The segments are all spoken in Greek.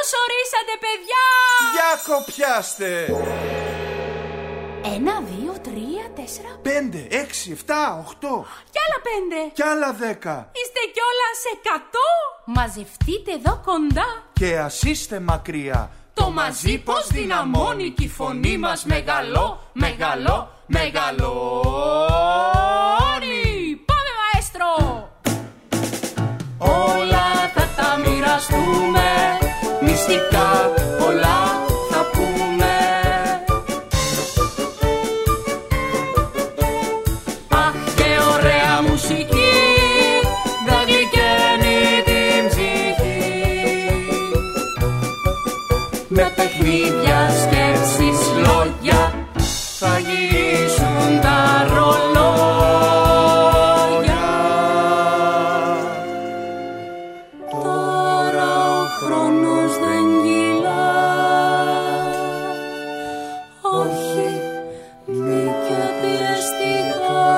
Καλώς ορίσατε, παιδιά! Για κοπιάστε! 1, 2, 3, 4, 5, 6, 7, 8. Κι άλλα 5. Κι άλλα 10. Είστε κιόλας 100. Μαζευτείτε εδώ κοντά. Και ας είστε μακριά. Το μαζί πως δυναμώνει κι η φωνή μας μεγαλώνει. Πάμε, μαέστρο! Όλα θα τα μοιραστούμε, μυστικά πολλά θα πούμε. Αχ, και ωραία μουσική, θα γλυκαίνει την ψυχή. Με παιχνίδια, σκέψεις, λόγια, θα γυρίσουν τα ρολόγια. Τώρα ο χρόνος δεν κυλά, όχι μη και πιεστικά.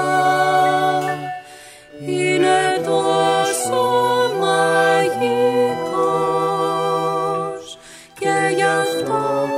Είναι τόσο μαγικός και γι' αυτό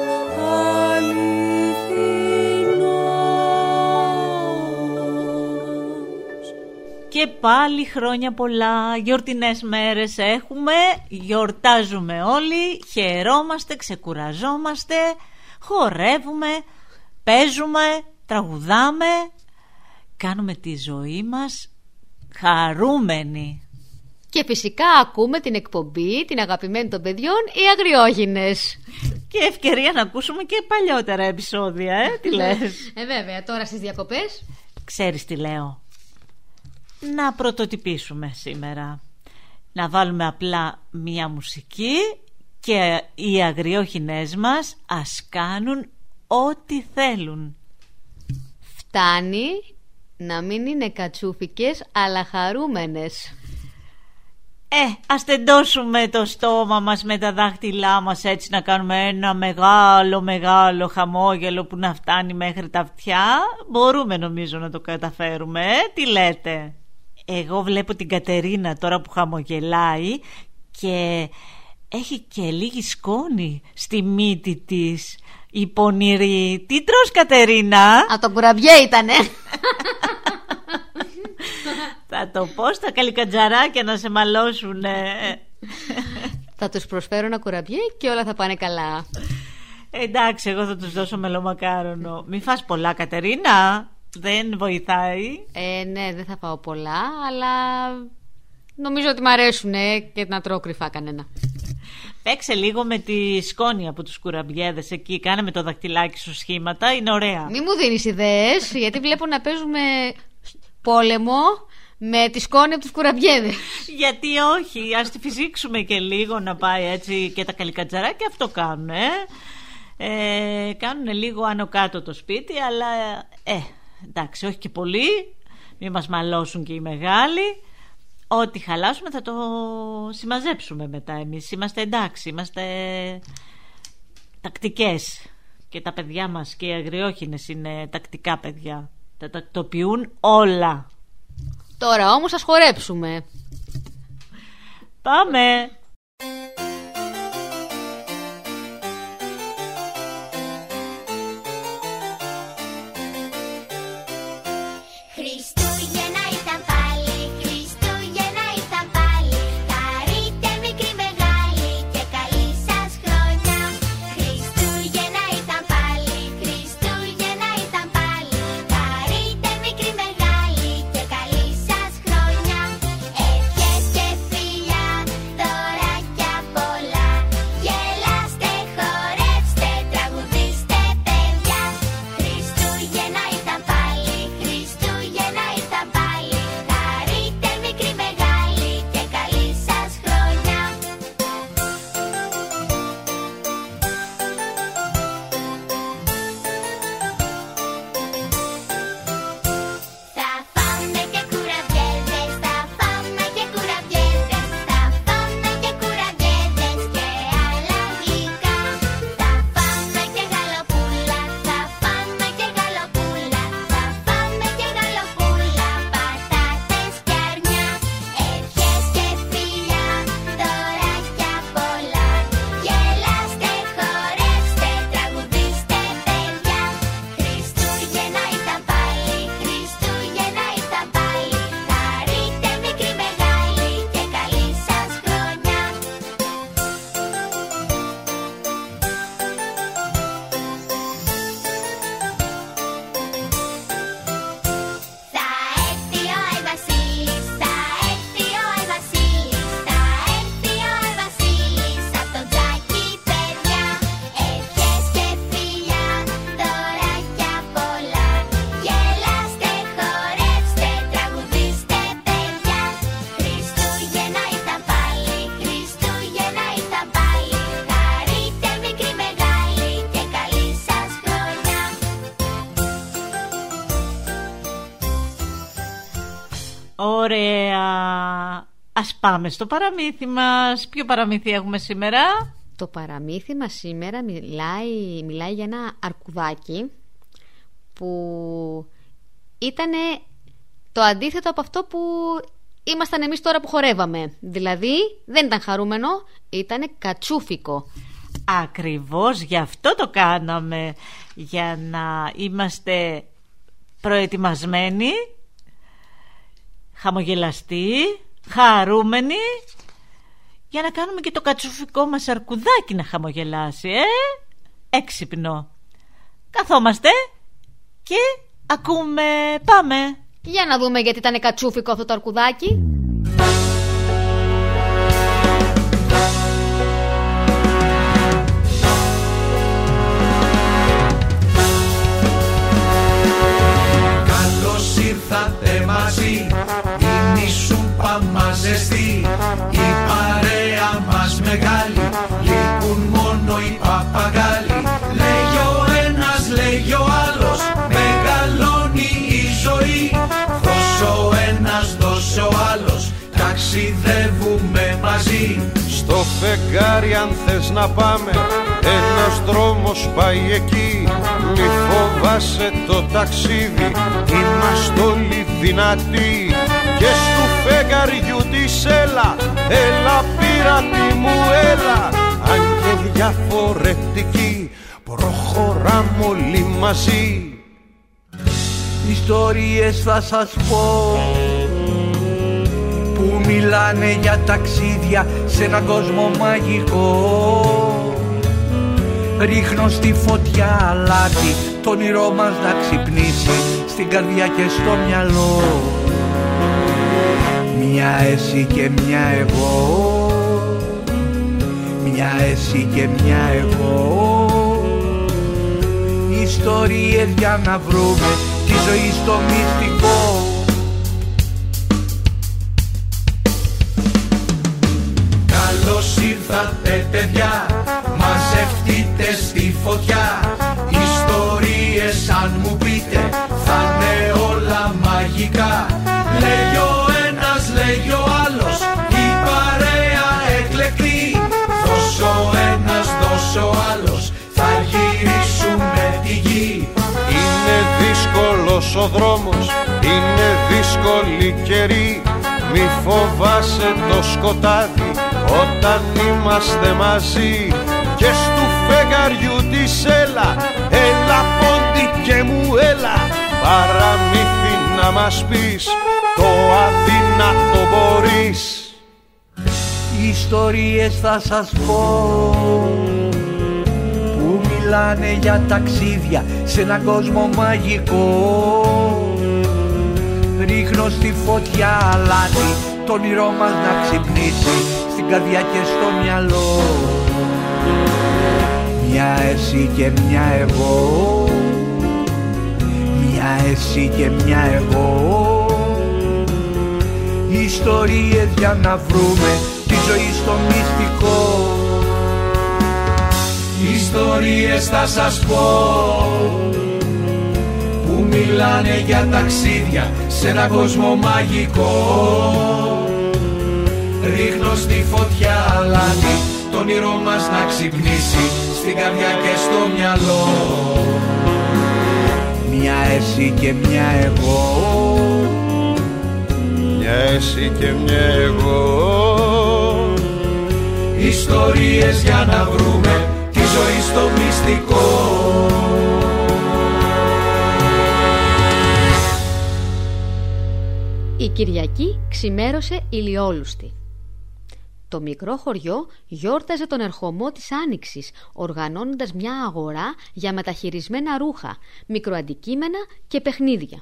αληθινός. Και πάλι χρόνια πολλά, γιορτινές μέρες έχουμε, γιορτάζουμε όλοι, χαιρόμαστε, ξεκουραζόμαστε, χορεύουμε, παίζουμε, τραγουδάμε, κάνουμε τη ζωή μας χαρούμενη. Και φυσικά ακούμε την εκπομπή, την αγαπημένη των παιδιών, οι Αγριόγυνες. Και ευκαιρία να ακούσουμε και παλιότερα επεισόδια, τι λες? Βέβαια, τώρα στις διακοπές. Ξέρεις τι λέω? Να πρωτοτυπήσουμε σήμερα. Να βάλουμε απλά μία μουσική και οι αγριόχινές μας ας κάνουν ό,τι θέλουν. Φτάνει να μην είναι κατσούφικες αλλά χαρούμενες. Ας τεντώσουμε το στόμα μας με τα δάχτυλά μας, έτσι να κάνουμε ένα μεγάλο χαμόγελο που να φτάνει μέχρι τα αυτιά. Μπορούμε νομίζω να το καταφέρουμε, τι λέτε? Εγώ βλέπω την Κατερίνα τώρα που χαμογελάει και έχει και λίγη σκόνη στη μύτη της, η πονηρή. Τι τρως, Κατερίνα? Από τον κουραμπιέ ήτανε. Θα το πω στα καλικατζαράκια να σε μαλώσουνε. Θα τους προσφέρω ένα κουραμπιέ και όλα θα πάνε καλά. Εντάξει, εγώ θα τους δώσω μελομακάρονο. Μη φας πολλά, Κατερίνα. Δεν βοηθάει. Ναι, δεν θα φάω πολλά, αλλά νομίζω ότι μ' αρέσουν και να τρώω κρυφά κανένα. Παίξε λίγο με τη σκόνη από τους κουραμπιέδες εκεί. Κάνε με το δαχτυλάκι σου σχήματα, είναι ωραία. Μη μου δίνεις ιδέες, γιατί βλέπω να παίζουμε πόλεμο με τη σκόνη από τους κουραμπιέδες. Γιατί όχι, ας τη φυσήξουμε και λίγο να πάει έτσι. Και τα καλικατζαράκια αυτό κάνουν, κάνουν λίγο άνω κάτω το σπίτι, αλλά εντάξει, όχι και πολύ. Μην μας μαλώσουν και οι μεγάλοι. Ό,τι χαλάσουμε θα το συμμαζέψουμε μετά. Εμείς είμαστε εντάξει, είμαστε τακτικές. Και τα παιδιά μας και οι αγριόχινες είναι τακτικά παιδιά. Τα τακτοποιούν όλα. Τώρα όμως ας χορέψουμε. Πάμε. Χριστούγεννα ήταν πάλι, Χριστούγεννα ήταν πάλι. Χαρείτε μικρή μεγάλη και καλή σας χρονιά. Χριστούγεννα ήταν πάλι, Χριστούγεννα ήταν πάλι. Χαρείτε μικρή μεγάλη και καλή σας χρονιά. Ευχές και φιλιά τώρα Ωραία. Ας πάμε στο παραμύθι μας. Ποιο παραμύθι έχουμε σήμερα? Το παραμύθι μας σήμερα μιλάει για ένα αρκουδάκι που ήταν το αντίθετο από αυτό που ήμασταν εμείς τώρα που χορεύαμε. Δηλαδή δεν ήταν χαρούμενο, ήταν κατσούφικο. Ακριβώς, γι' αυτό το κάναμε. Για να είμαστε προετοιμασμένοι, χαμογελαστοί, χαρούμενοι, για να κάνουμε και το κατσουφικό μας αρκουδάκι να χαμογελάσει. Έξυπνο. Καθόμαστε και ακούμε. Πάμε. Για να δούμε γιατί ήταν κατσούφικο αυτό το αρκουδάκι. Καλώς ήρθατε μαζί, είναι η σούπα μας ζεστή, η παρέα μας μεγάλη, λείπουν μόνο οι παπαγάλοι. Λέγει ο ένας, λέγει ο άλλος, μεγαλώνει η ζωή. Δώσε ο ένας, δώσε ο άλλος, ταξιδεύουμε μαζί. Στο φεγγάρι αν θες να πάμε, ένας δρόμος πάει εκεί. Μη φοβάσαι το ταξίδι, είμαστε όλοι δυνατοί. Και στου φεγγαριού της έλα, έλα πειράτη μου έλα. Αν και διαφορετικοί, προχωράμε όλοι μαζί. Ιστορίες θα σας πω που μιλάνε για ταξίδια σε έναν κόσμο μαγικό. Ρίχνω στη φωτιά αλάτι, το όνειρό μας να ξυπνήσει στην καρδιά και στο μυαλό. Μια εσύ και μια εγώ, μια εσύ και μια εγώ. Ιστορίες για να βρούμε τη ζωή στο μυστικό. Καλώς ήρθατε παιδιά, μαζευτείτε στη φωτιά. Ιστορίες αν μου πείτε θα είναι όλα μαγικά. Λέγει ο ένας, λέγει ο άλλος, η παρέα εκλεκτή. Δώσε ο ένας, δώσε ο άλλος, θα γυρίσουμε τη γη. Είναι δύσκολος ο δρόμος, είναι δύσκολη καιρή. Μη φοβάσαι το σκοτάδι όταν είμαστε μαζί. Και στου φεγγαριού της έλα, έλα πόντι και μου έλα. Παραμύθι να μας πεις, το αδύνατο μπορείς. Ιστορίες θα σας πω που μιλάνε για ταξίδια σε έναν κόσμο μαγικό. Ρίχνω στη φωτιά αλάτι, το όνειρό μας να ξυπνήσει στην καρδιά και στο μυαλό. Μια εσύ και μια εγώ, μια εσύ και μια εγώ. Ιστορίες για να βρούμε τη ζωή στο μυστικό. Ιστορίες θα σας πω που μιλάνε για ταξίδια σε έναν κόσμο μαγικό. Ρίχνω στη φωτιά αλάτι, το όνειρό μας να ξυπνήσει στην καρδιά και στο μυαλό. Μια εσύ και μια εγώ, μια εσύ και μια εγώ. Ιστορίες για να βρούμε τη ζωή στο μυστικό. Η Κυριακή ξημέρωσε ηλιόλουστη. Το μικρό χωριό γιόρταζε τον ερχομό της Άνοιξης, οργανώνοντας μια αγορά για μεταχειρισμένα ρούχα, μικροαντικείμενα και παιχνίδια.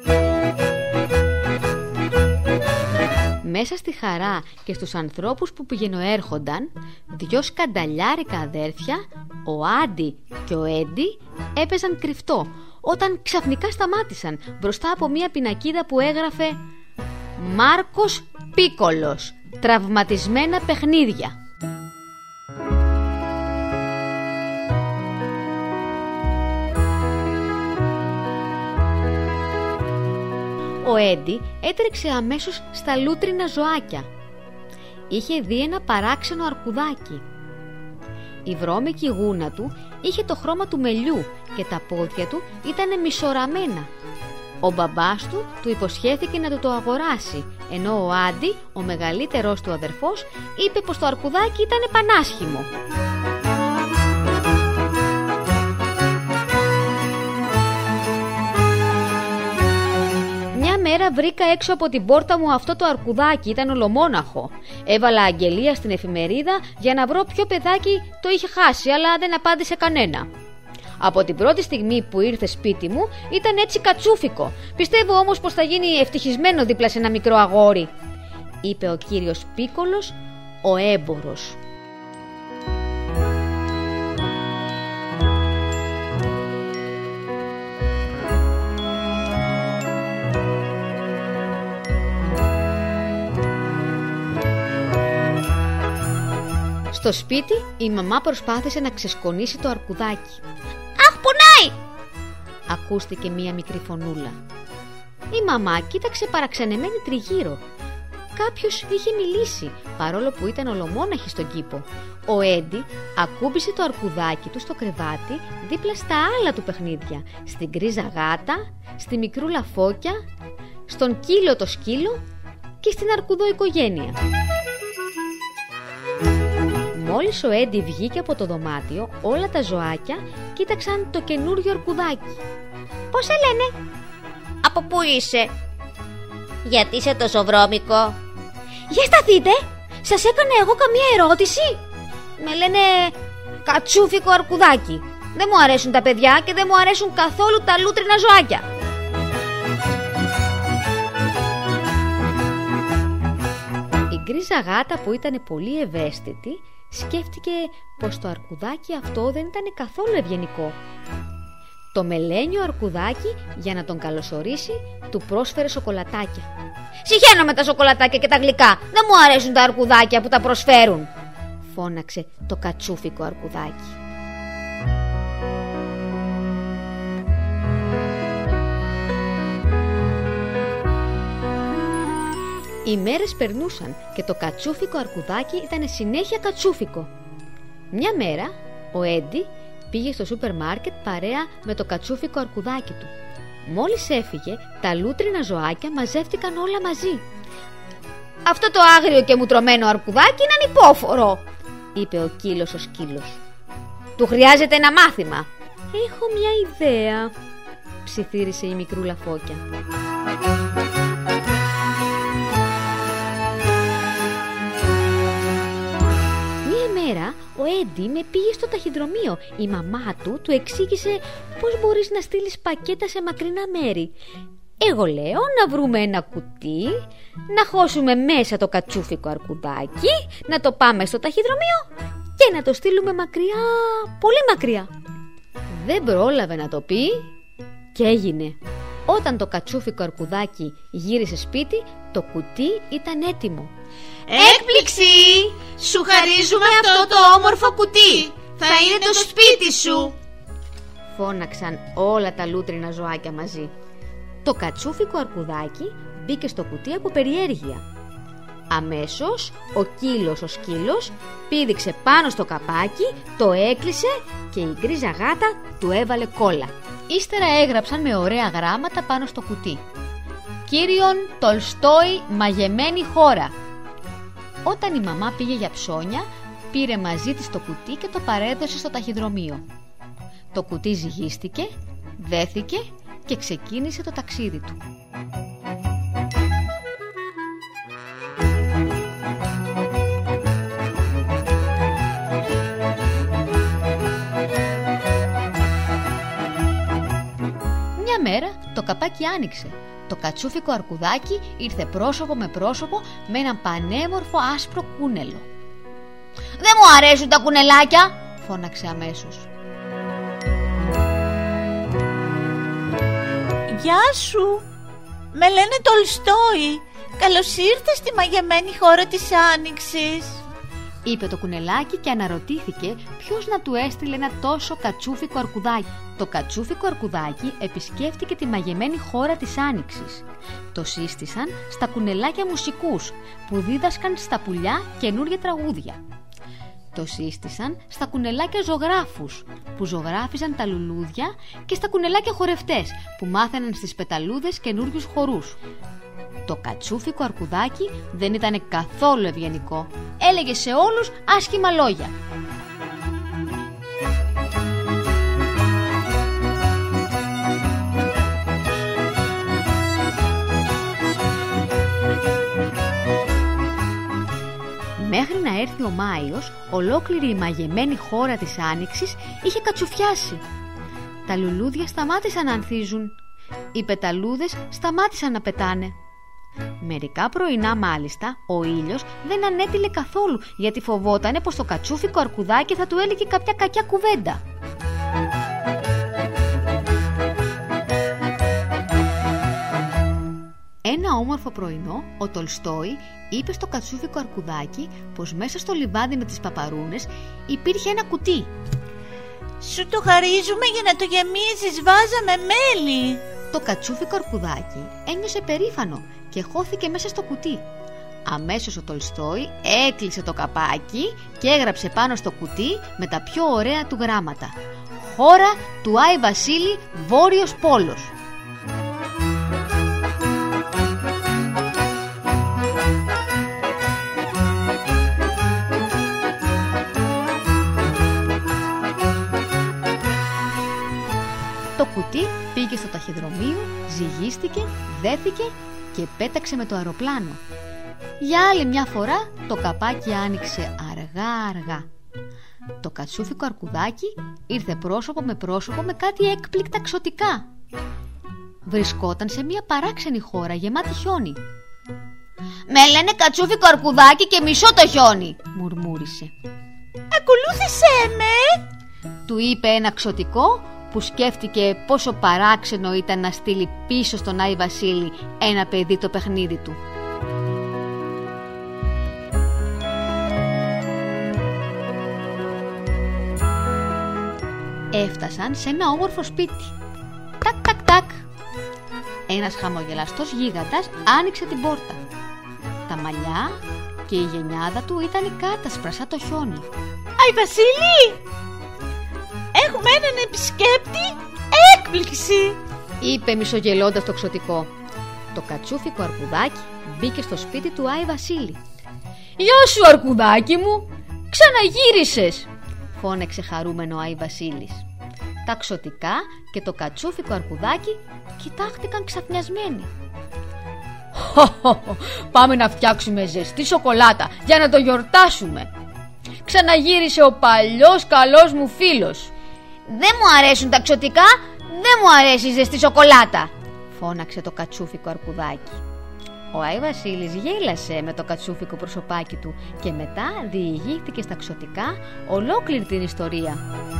Μέσα στη χαρά και στους ανθρώπους που πηγαινοέρχονταν, δυο σκανταλιάρικα αδέρφια, ο Άντι και ο Έντι, έπαιζαν κρυφτό, όταν ξαφνικά σταμάτησαν μπροστά από μια πινακίδα που έγραφε «Μάρκος Πίκολος, τραυματισμένα παιχνίδια». Ο Έντι έτρεξε αμέσως στα λούτρινα ζωάκια. Είχε δει ένα παράξενο αρκουδάκι. Η βρώμικη γούνα του είχε το χρώμα του μελιού και τα πόδια του ήτανε μισοραμμένα. Ο μπαμπάς του υποσχέθηκε να του το αγοράσει, ενώ ο Άντι, ο μεγαλύτερος του αδερφός, είπε πως το αρκουδάκι ήταν πανάσχημο. Μια μέρα βρήκα έξω από την πόρτα μου αυτό το αρκουδάκι, ήταν ολομόναχο. Έβαλα αγγελία στην εφημερίδα για να βρω ποιο παιδάκι το είχε χάσει, αλλά δεν απάντησε κανένα. Από την πρώτη στιγμή που ήρθε σπίτι μου ήταν έτσι κατσούφικο. Πιστεύω όμως πως θα γίνει ευτυχισμένο δίπλα σε ένα μικρό αγόρι, είπε ο κύριος Πίκολος, ο έμπορος. Στο σπίτι η μαμά προσπάθησε να ξεσκονίσει το αρκουδάκι. «Αχ, πονάει!» ακούστηκε μία μικρή φωνούλα. Η μαμά κοίταξε παραξενεμένη τριγύρω. Κάποιος είχε μιλήσει, παρόλο που ήταν ολομόναχη στον κήπο. Ο Έντι ακούμπησε το αρκουδάκι του στο κρεβάτι δίπλα στα άλλα του παιχνίδια, στην γκρίζα γάτα, στη μικρούλα φώκια, στον κύλο το σκύλο και στην αρκουδό οικογένεια. Μόλις ο Έντι βγήκε από το δωμάτιο, όλα τα ζωάκια κοίταξαν το καινούριο αρκουδάκι. «Πώς σε λένε?» «Από πού είσαι?» «Γιατί είσαι τόσο βρώμικο?» «Για σταθείτε, σας έκανα εγώ καμία ερώτηση?» «Με λένε κατσούφικο αρκουδάκι. Δεν μου αρέσουν τα παιδιά και δεν μου αρέσουν καθόλου τα λούτρινα ζωάκια». Η γκρίζα γάτα, που ήταν πολύ ευαίσθητη, σκέφτηκε πως το αρκουδάκι αυτό δεν ήταν καθόλου ευγενικό. Το μελένιο αρκουδάκι, για να τον καλωσορίσει, του πρόσφερε σοκολατάκια. «Συχαίνω με τα σοκολατάκια και τα γλυκά. Δεν μου αρέσουν τα αρκουδάκια που τα προσφέρουν», φώναξε το κατσούφικο αρκουδάκι. Οι μέρες περνούσαν και το κατσούφικο αρκουδάκι ήταν συνέχεια κατσούφικο. Μια μέρα ο Έντι πήγε στο σούπερ μάρκετ παρέα με το κατσούφικο αρκουδάκι του. Μόλις έφυγε, τα λούτρινα ζωάκια μαζεύτηκαν όλα μαζί. «Αυτό το άγριο και μουτρωμένο αρκουδάκι είναι ανυπόφορο», είπε ο κύλος ο σκύλος. «Του χρειάζεται ένα μάθημα». «Έχω μια ιδέα», ψιθύρισε η μικρούλα φώκια. Ο Έντι με πήγε στο ταχυδρομείο. Η μαμά του εξήγησε πώς μπορείς να στείλεις πακέτα σε μακρινά μέρη. Εγώ λέω να βρούμε ένα κουτί, να χώσουμε μέσα το κατσούφικο αρκουδάκι, να το πάμε στο ταχυδρομείο και να το στείλουμε μακριά, πολύ μακριά. Δεν πρόλαβε να το πει και έγινε. Όταν το κατσούφικο αρκουδάκι γύρισε σπίτι, το κουτί ήταν έτοιμο. «Έκπληξη! Σου χαρίζουμε αυτό το όμορφο κουτί! Θα είναι το σπίτι σου!» φώναξαν όλα τα λούτρινα ζωάκια μαζί. Το κατσούφικο αρκουδάκι μπήκε στο κουτί από περιέργεια. Αμέσως ο κύλος ο σκύλος πήδηξε πάνω στο καπάκι, το έκλεισε και η γκρίζα γάτα του έβαλε κόλλα. Ύστερα έγραψαν με ωραία γράμματα πάνω στο κουτί: «Κύριον Τολστόι, μαγεμένη χώρα». Όταν η μαμά πήγε για ψώνια, πήρε μαζί της το κουτί και το παρέδωσε στο ταχυδρομείο. Το κουτί ζυγίστηκε, δέθηκε και ξεκίνησε το ταξίδι του. Μια μέρα το καπάκι άνοιξε. Το κατσούφικο αρκουδάκι ήρθε πρόσωπο με πρόσωπο με έναν πανέμορφο άσπρο κούνελο. «Δεν μου αρέσουν τα κουνελάκια», φώναξε αμέσως. «Γεια σου, με λένε Τολστόι. Καλώς ήρθες στη μαγεμένη χώρα της Άνοιξης». είπε το κουνελάκι και αναρωτήθηκε ποιος να του έστειλε ένα τόσο κατσούφικο αρκουδάκι. Το κατσούφικο αρκουδάκι επισκέφτηκε τη μαγεμένη χώρα της Άνοιξης. Το σύστησαν στα κουνελάκια μουσικούς που δίδασκαν στα πουλιά καινούργια τραγούδια. Το σύστησαν στα κουνελάκια ζωγράφους που ζωγράφιζαν τα λουλούδια και στα κουνελάκια χορευτές που μάθαιναν στις πεταλούδες καινούριους χορούς. Το κατσούφικο αρκουδάκι δεν ήταν καθόλου ευγενικό. Έλεγε σε όλους άσχημα λόγια. Μέχρι να έρθει ο Μάιος, ολόκληρη η μαγεμένη χώρα της Άνοιξης είχε κατσουφιάσει. Τα λουλούδια σταμάτησαν να ανθίζουν. Οι πεταλούδες σταμάτησαν να πετάνε. Μερικά πρωινά μάλιστα ο ήλιος δεν ανέτειλε καθόλου, γιατί φοβότανε πως το κατσούφικο αρκουδάκι θα του έλεγε κάποια κακιά κουβέντα. Ένα όμορφο πρωινό ο Τολστόι είπε στο κατσούφικο αρκουδάκι πως μέσα στο λιβάδι με τις παπαρούνες υπήρχε ένα κουτί. «Σου το χαρίζουμε για να το γεμίζεις, βάζαμε μέλι». Το κατσούφικο αρκουδάκι ένιωσε περήφανο και χώθηκε μέσα στο κουτί. Αμέσως ο Τολστόι έκλεισε το καπάκι και έγραψε πάνω στο κουτί με τα πιο ωραία του γράμματα: «Χώρα του Άι Βασίλη, Βόρειος Πόλος». Το κουτί πήγε στο ταχυδρομείο, ζυγίστηκε, δέθηκε και πέταξε με το αεροπλάνο. Για άλλη μια φορά το καπάκι άνοιξε αργά. Το κατσούφικο αρκουδάκι ήρθε πρόσωπο με πρόσωπο με κάτι έκπληκτα ξωτικά. Βρισκόταν σε μια παράξενη χώρα γεμάτη χιόνι. «Με λένε κατσούφικο αρκουδάκι και μισώ το χιόνι», μουρμούρισε. «Ακολούθησέ με», του είπε ένα ξωτικό που σκέφτηκε πόσο παράξενο ήταν να στείλει πίσω στον Άι Βασίλη ένα παιδί το παιχνίδι του. Έφτασαν σε ένα όμορφο σπίτι. Τακ τακ τακ. Ένας χαμογελαστός γίγαντας άνοιξε την πόρτα. Τα μαλλιά και η γενιάδα του ήταν κάτασπρα σαν το χιόνι. «Άι Βασίλη, έχουμε έναν επισκέπτη, έκπληξη», είπε μισογελώντας το ξωτικό. Το κατσούφικο αρκουδάκι μπήκε στο σπίτι του Άι Βασίλη. «Γεια σου αρκουδάκι μου, ξαναγύρισες», φώναξε χαρούμενο ο Άι Βασίλης. Τα ξωτικά και το κατσούφικο αρκουδάκι κοιτάχτηκαν ξαφνιασμένοι. «Πάμε να φτιάξουμε ζεστή σοκολάτα για να το γιορτάσουμε. Ξαναγύρισε ο παλιός καλός μου φίλος». «Δεν μου αρέσουν τα ξωτικά, δεν μου αρέσει η ζεστή σοκολάτα», φώναξε το κατσούφικο αρκουδάκι. Ο Άι Βασίλης γέλασε με το κατσούφικο προσωπάκι του και μετά διηγήθηκε στα ξωτικά ολόκληρη την ιστορία.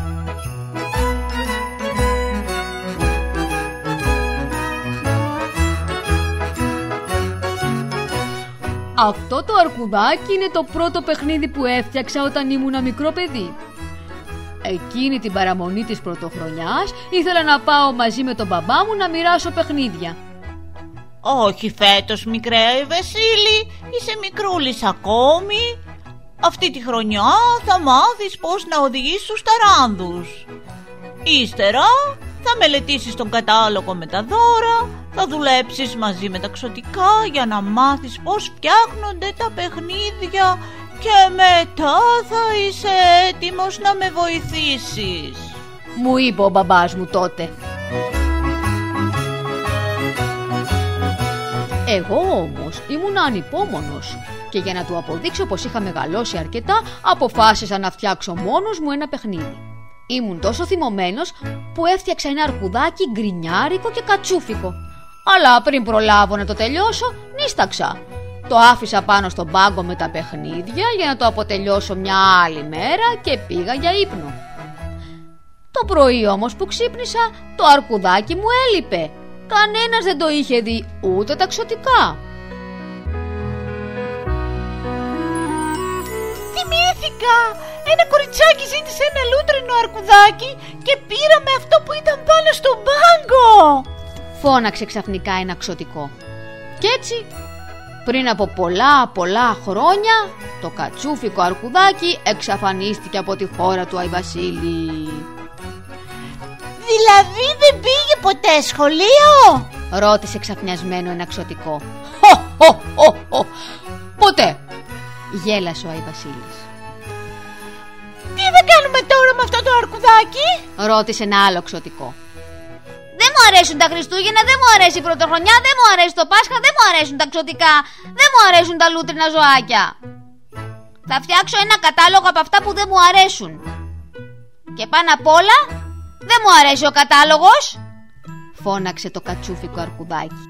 «Αυτό το αρκουδάκι είναι το πρώτο παιχνίδι που έφτιαξα όταν ήμουν μικρό παιδί. Εκείνη την παραμονή της πρωτοχρονιάς ήθελα να πάω μαζί με τον μπαμπά μου να μοιράσω παιχνίδια». «Όχι φέτος, μικρέ Άι Βασίλη, είσαι μικρούλης ακόμη. Αυτή τη χρονιά θα μάθεις πώς να οδηγείς τους ταράνδους. Ύστερα θα μελετήσεις τον κατάλογο με τα δώρα, θα δουλέψεις μαζί με τα ξωτικά για να μάθεις πώς φτιάχνονται τα παιχνίδια και μετά θα είσαι έτοιμος να με βοηθήσεις», μου είπε ο μπαμπάς μου τότε. Εγώ όμως ήμουν ανυπόμονος και για να του αποδείξω πως είχα μεγαλώσει αρκετά αποφάσισα να φτιάξω μόνος μου ένα παιχνίδι. Ήμουν τόσο θυμωμένος που έφτιαξα ένα αρκουδάκι γκρινιάρικο και κατσούφικο. Αλλά πριν προλάβω να το τελειώσω, νίσταξα. Το άφησα πάνω στον πάγκο με τα παιχνίδια για να το αποτελειώσω μια άλλη μέρα και πήγα για ύπνο. Το πρωί όμως που ξύπνησα, το αρκουδάκι μου έλειπε. Κανένας δεν το είχε δει, ούτε τα ξωτικά. Θυμήθηκα! Ένα κοριτσάκι ζήτησε ένα λούτρινο αρκουδάκι και πήραμε αυτό που ήταν πάνω στον πάγκο! Φώναξε ξαφνικά ένα ξωτικό. Κι έτσι, πριν από πολλά χρόνια, το κατσούφικο αρκουδάκι εξαφανίστηκε από τη χώρα του Αϊβασίλη. Δηλαδή δεν πήγε ποτέ σχολείο? Ρώτησε ξαφνιασμένο ένα ξωτικό. Ποτέ, γέλασε ο Αϊβασίλης. Τι θα κάνουμε τώρα με αυτό το αρκουδάκι? Ρώτησε ένα άλλο ξωτικό. Δεν μου αρέσουν τα Χριστούγεννα, δεν μου αρέσει η Πρωτοχρονιά, δεν μου αρέσει το Πάσχα, δεν μου αρέσουν τα ξωτικά, δεν μου αρέσουν τα λούτρινα ζωάκια. Θα φτιάξω ένα κατάλογο από αυτά που δεν μου αρέσουν. Και πάνω απ' όλα, δεν μου αρέσει ο κατάλογος, φώναξε το κατσούφικο αρκουδάκι.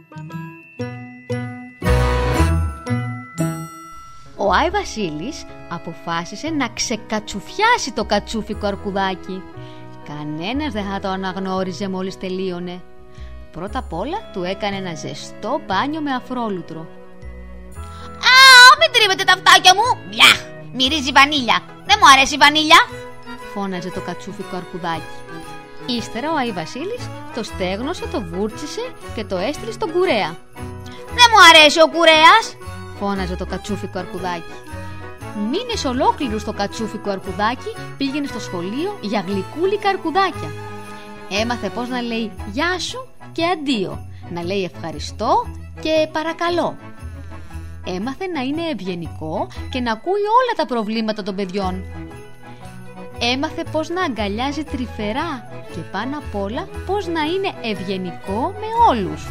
Ο Άι Βασίλης αποφάσισε να ξεκατσουφιάσει το κατσούφικο αρκουδάκι. Κανένας δεν θα το αναγνώριζε μόλις τελείωνε. Πρώτα απ' όλα του έκανε ένα ζεστό μπάνιο με αφρόλουτρο. «Α, μην τρίβετε τα φτάκια μου! Μπλιάχ, μυρίζει βανίλια! Δεν μου αρέσει η βανίλια!» φώναζε το κατσούφικο αρκουδάκι. Ύστερα ο Άι Βασίλης το στέγνωσε, το βούρτσισε και το έστειλε στον κουρέα. «Δεν μου αρέσει ο κουρέας!» φώναζε το κατσούφικο αρκουδάκι. Μήνες ολόκληρους το κατσούφικο αρκουδάκι πήγαινε στο σχολείο για γλυκούλικα αρκουδάκια. Έμαθε πώς να λέει «Γεια σου» και «Αντίο», να λέει «Ευχαριστώ» και «Παρακαλώ». Έμαθε να είναι ευγενικό και να ακούει όλα τα προβλήματα των παιδιών. Έμαθε πώς να αγκαλιάζει τρυφερά και πάνω απ' όλα πώς να είναι ευγενικό με όλους.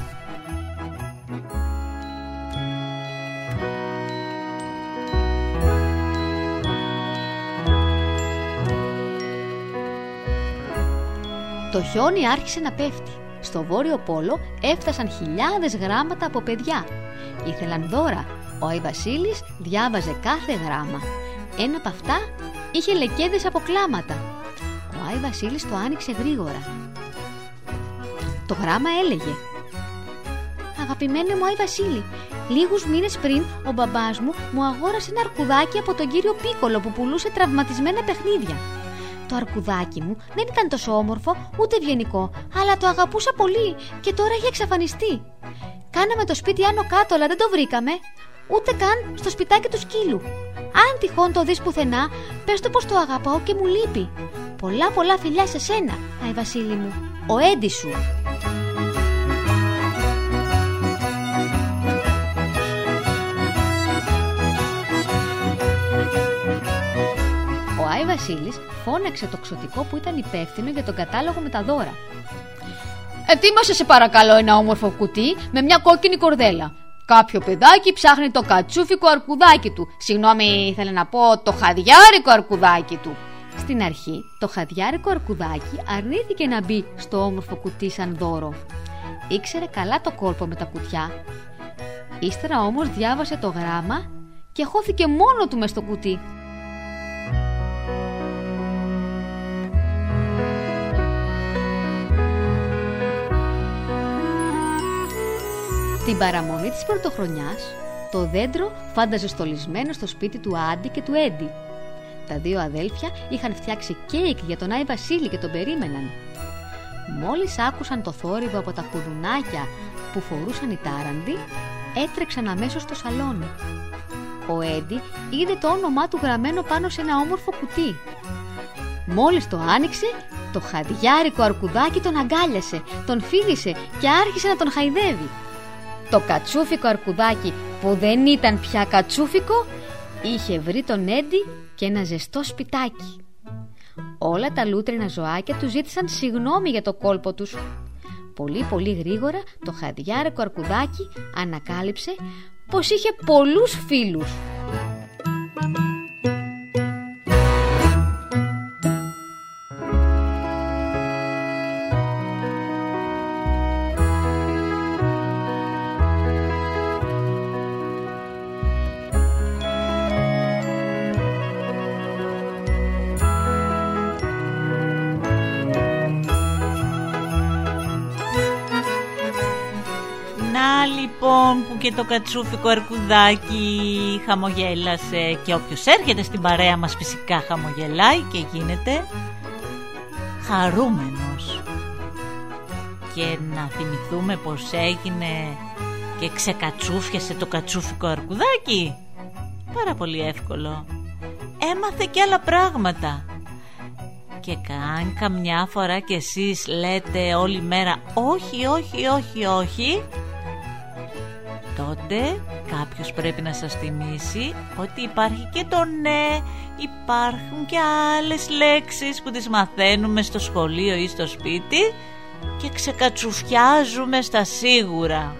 Το χιόνι άρχισε να πέφτει. Στο Βόρειο Πόλο έφτασαν χιλιάδες γράμματα από παιδιά. Ήθελαν δώρα. Ο Άι Βασίλης διάβαζε κάθε γράμμα. Ένα από αυτά είχε λεκέδες από κλάματα. Ο Άι Βασίλης το άνοιξε γρήγορα. Το γράμμα έλεγε: «Αγαπημένο μου Άι Βασίλη, λίγους μήνες πριν ο μπαμπάς μου αγόρασε ένα αρκουδάκι από τον κύριο Πίκολο που πουλούσε τραυματισμένα παιχνίδια. Το αρκουδάκι μου δεν ήταν τόσο όμορφο ούτε ευγενικό, αλλά το αγαπούσα πολύ και τώρα έχει εξαφανιστεί. Κάναμε το σπίτι άνω κάτω, αλλά δεν το βρήκαμε, ούτε καν στο σπιτάκι του σκύλου. Αν τυχόν το δεις πουθενά, πες του πως το αγαπάω και μου λείπει. Πολλά φιλιά σε σένα, Άι Βασίλη μου, ο Έντι σου». Ο Άι Βασίλης φώναξε το ξωτικό που ήταν υπεύθυνο για τον κατάλογο με τα δώρα. «Ετοίμασε σε παρακαλώ ένα όμορφο κουτί με μια κόκκινη κορδέλα. Κάποιο παιδάκι ψάχνει το κατσούφικο αρκουδάκι του. Συγγνώμη, ήθελα να πω το χαδιάρικο αρκουδάκι του». Στην αρχή το χαδιάρικο αρκουδάκι αρνήθηκε να μπει στο όμορφο κουτί σαν δώρο. Ήξερε καλά το κόλπο με τα κουτιά. Ύστερα όμως διάβασε το γράμμα και χώθηκε μόνο του μες στο κουτί. Την παραμονή της Πρωτοχρονιάς, το δέντρο φάνταζε στολισμένο στο σπίτι του Άντι και του Έντι. Τα δύο αδέλφια είχαν φτιάξει κέικ για τον Άι Βασίλη και τον περίμεναν. Μόλις άκουσαν το θόρυβο από τα κουδουνάκια που φορούσαν οι τάραντοι, έτρεξαν αμέσως στο σαλόνι. Ο Έντι είδε το όνομά του γραμμένο πάνω σε ένα όμορφο κουτί. Μόλις το άνοιξε, το χαδιάρικο αρκουδάκι τον αγκάλιασε, τον φίλησε και άρχισε να τον χαϊδεύει. Το κατσούφικο αρκουδάκι, που δεν ήταν πια κατσούφικο, είχε βρει τον Έντι και ένα ζεστό σπιτάκι. Όλα τα λούτρινα ζωάκια του ζήτησαν συγγνώμη για το κόλπο τους. Πολύ γρήγορα το χαδιάρικο αρκουδάκι ανακάλυψε πως είχε πολλούς φίλους. λοιπόν που και το κατσούφικο αρκουδάκι χαμογέλασε και όποιος έρχεται στην παρέα μας φυσικά χαμογελάει και γίνεται χαρούμενος. Και να θυμηθούμε πως έγινε και ξεκατσούφιασε το κατσούφικο αρκουδάκι. Πάρα πολύ εύκολο. Έμαθε και άλλα πράγματα. Και αν καμιά φορά κι εσείς λέτε όλη μέρα όχι, όχι, όχι, όχι, τότε κάποιος πρέπει να σας θυμίσει ότι υπάρχει και το ναι. Υπάρχουν και άλλες λέξεις που τις μαθαίνουμε στο σχολείο ή στο σπίτι και ξεκατσουφιάζουμε στα σίγουρα.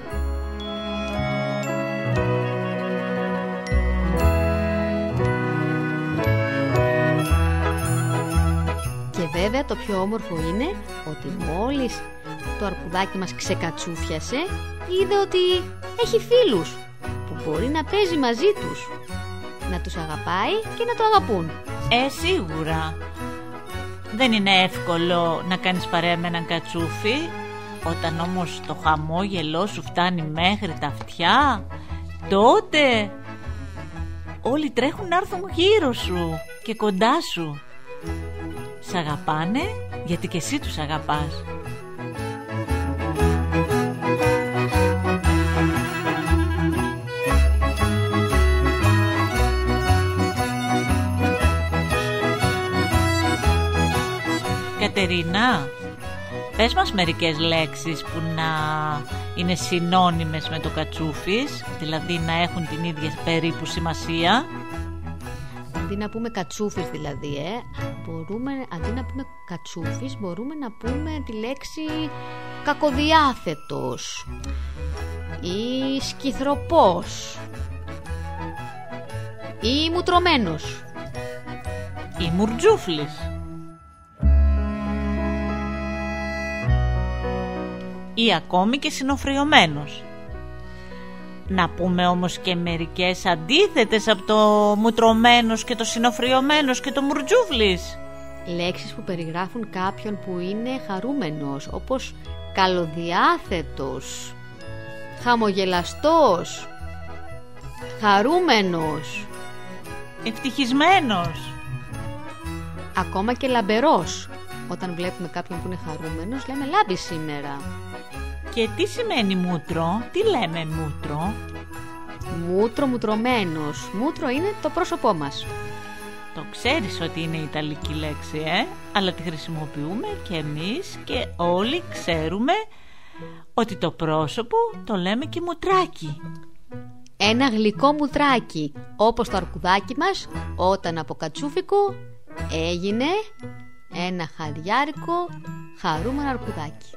Και βέβαια το πιο όμορφο είναι ότι μόλις το αρκουδάκι μας ξεκατσούφιασε, είδε ότι έχει φίλους που μπορεί να παίζει μαζί τους, να τους αγαπάει και να το αγαπούν. Σίγουρα. Δεν είναι εύκολο να κάνεις παρέα με έναν κατσούφι. Όταν όμως το χαμόγελό σου φτάνει μέχρι τα αυτιά, τότε όλοι τρέχουν να έρθουν γύρω σου και κοντά σου. Σ' αγαπάνε γιατί και εσύ τους αγαπάς. Κατερίνα, πες μας μερικές λέξεις που να είναι συνώνυμες με το κατσούφις, δηλαδή να έχουν την ίδια περίπου σημασία. Αντί να πούμε κατσούφις δηλαδή, αντί να πούμε κατσούφις, μπορούμε να πούμε τη λέξη κακοδιάθετος ή σκυθροπός ή μουτρωμένος ή μουρτζούφλης ή ακόμη και συνοφριωμένος. Να πούμε όμως και μερικές αντίθετες από το μουτρωμένος και το συνοφριωμένος και το μουρτζούφλης. Λέξεις που περιγράφουν κάποιον που είναι χαρούμενος, όπως καλοδιάθετος, χαμογελαστός, χαρούμενος, ευτυχισμένος, ακόμα και λαμπερός. Όταν βλέπουμε κάποιον που είναι χαρούμενος, λέμε λάμπει σήμερα. Και τι σημαίνει μούτρο, τι λέμε μούτρο? Μούτρο, μουτρωμένος. Μούτρο είναι το πρόσωπό μας. Το ξέρεις ότι είναι ιταλική λέξη, αλλά τη χρησιμοποιούμε και εμείς και όλοι ξέρουμε ότι το πρόσωπο το λέμε και μουτράκι. Ένα γλυκό μουτράκι, όπως το αρκουδάκι μας, όταν από κατσούφικο έγινε ένα χαδιάρικο χαρούμενο αρκουδάκι.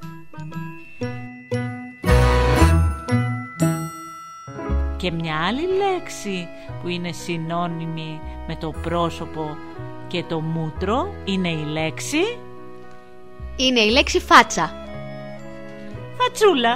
Και μια άλλη λέξη που είναι συνώνυμη με το πρόσωπο και το μούτρο είναι η λέξη... Είναι η λέξη φάτσα. Φατσούλα.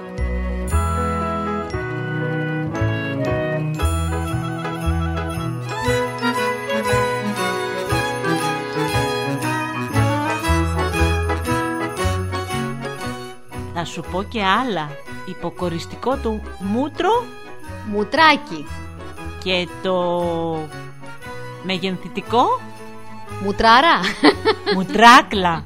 Θα σου πω και άλλα. Υποκοριστικό του μούτρο, μουτράκι. Και το μεγενθητικό, μουτράρα. Μουτράκλα.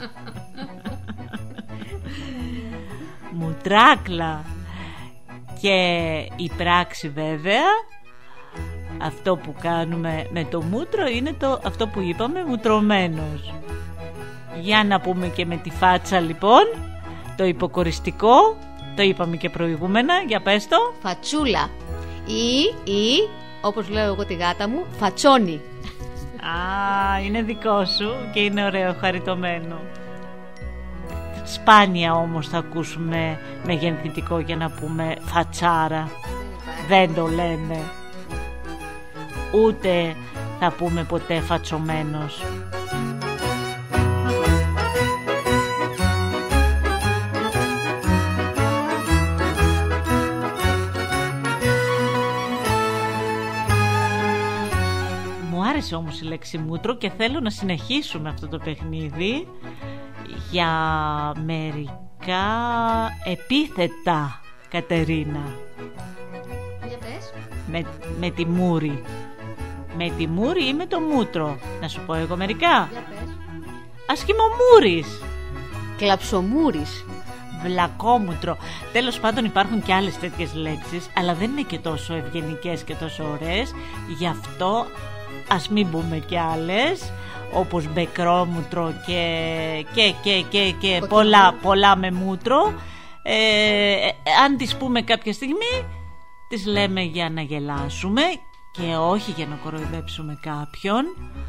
Μουτράκλα. Και η πράξη βέβαια, αυτό που κάνουμε με το μούτρο είναι αυτό που είπαμε, μουτρωμένος. Για να πούμε και με τη φάτσα λοιπόν. Το υποκοριστικό, το είπαμε και προηγούμενα, για πες το. Φατσούλα. Ή, όπως λέω εγώ τη γάτα μου, φατσόνι. Α, είναι δικό σου και είναι ωραίο, χαριτωμένο. Σπάνια όμως θα ακούσουμε μεγενθητικό για να πούμε φατσάρα. Δεν το λέμε. Ούτε θα πούμε ποτέ φατσωμένος. Άρεσε όμως η λέξη μούτρο και θέλω να συνεχίσουμε αυτό το παιχνίδι για μερικά επίθετα Κατερίνα. Για πες. Με τη μούρη. Με τη μούρη ή με το μούτρο. Να σου πω εγώ μερικά. Για πες. Ασχημομούρης. Κλαψομούρης. Βλακόμουτρο. Τέλος πάντων υπάρχουν και άλλες τέτοιες λέξεις, αλλά δεν είναι και τόσο ευγενικές και τόσο ωραίες. Γι' αυτό ας μην πούμε κι άλλες, όπως μπεκρόμουτρο και πολλά με μούτρο. Αν τις πούμε κάποια στιγμή, τις λέμε για να γελάσουμε και όχι για να κοροϊδέψουμε κάποιον.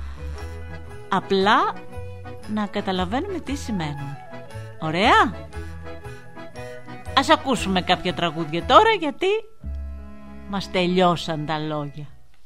Απλά να καταλαβαίνουμε τι σημαίνουν. Ωραία? Ας ακούσουμε κάποια τραγούδια τώρα, γιατί μας τελειώσαν τα λόγια.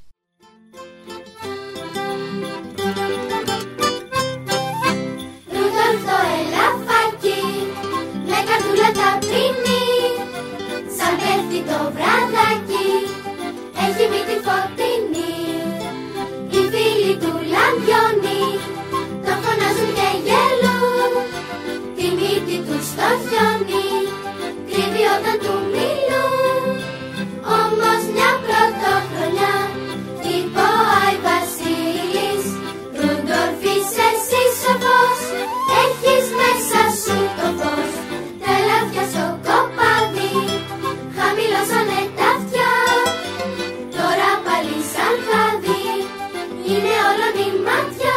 Ρουδόλφ το ελαφάκι με καρδούλα ταπεινή, σαν πέφτει το βραδάκι έχει μύτη φωτεινή. Οι φίλοι του λαμπιώνει, το φωνάζουν και γελούν, τη μύτη του στο χιόνι κρύβει όταν του μιλούν. Όμως μια πρωτοχρονιά είπε ο Άι Βασίλης, Ρούντολφ είσαι εσύ σοφός, έχεις μέσα σου το φως. Τα λάθια στο κοπάδι χαμηλώσανε τα αυτιά, τώρα πάλι σαν χάδι είναι όλο η ματιά.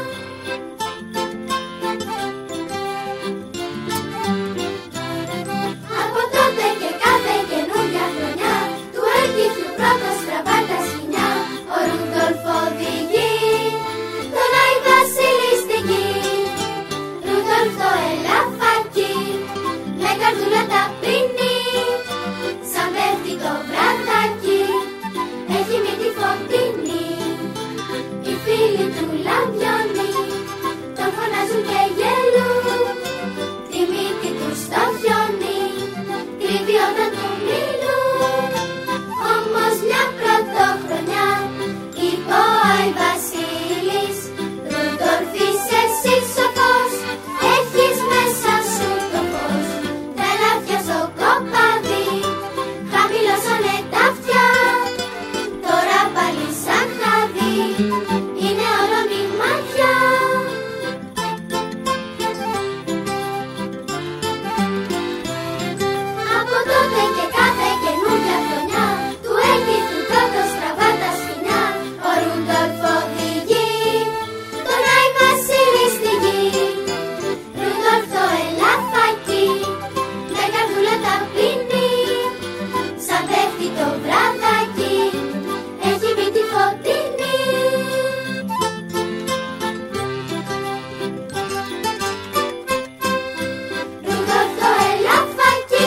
Από τότε και κάθε καινούρια χρονιά του έγκυθου πρώτος τραβάει τα σκοινιά. Ο Ρούντολφ οδηγεί τον Άι Βασίλη στη γη. Ρούντολφ το ελαφάκι με καρδούλα ταπεινή, σαν πέφτει το βραδάκι έχει μύτη φωτεινή. Οι φίλοι του λαμπιώνει, τον φωνάζουν και γελούν, τη μύτη του στο χιόνι κρύβει όταν του μιλούν. Όμως μια πρωτοχρονιά είπε ο Άι Βασίλης, Ρούντολφ είσαι εσύ σοφός, έχεις μέσα σου το φως. Τα λάθια στο κοπάδι χαμηλώσανε τα αυτιά, τώρα πάλι σαν χάδι είναι όλο η ματιά. Από τότε και κάθε καινούρια χρονιά του έγκυθου πρώτος τραβά τα σκοινιά. Ο Ρούντολφ οδηγεί τον Άι Βασίλη στη γη. Ρούντολφ το ελαφάκι με καρδούλα ταπεινή, σαν πέφτει το βραδάκι έχει μύτη φωτεινή. Ρούντολφ το ελαφάκι.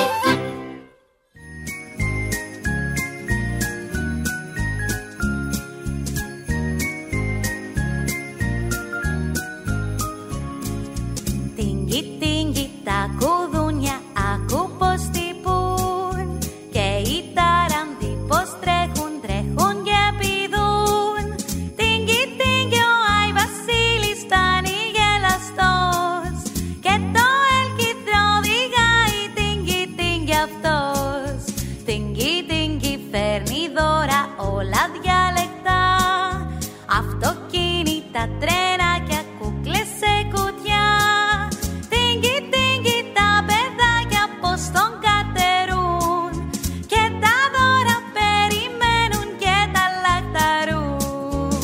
Τίνγκι, τίνγκι, τα κουδούνια ακού πως τυπούν, και οι ταράνδοι πως τρέχουν, τρέχουν και πηδούν. Τίνγκι, τίνγκι, ο Άι Βασίλης φτάνει γελαστός, και το έλκυθρο οδηγάει τίνγκι, τίνγκι αυτός. Τίνγκι, τίνγκι, φέρνει δώρα όλα διαλεκτά, αυτοκίνητα, τρένακια, κούκλες σε κουτιά. Τίνγκι, τίνγκι, τα παιδάκια πως τον κατερούν, και τα δώρα περιμένουν και τα λαχταρούν.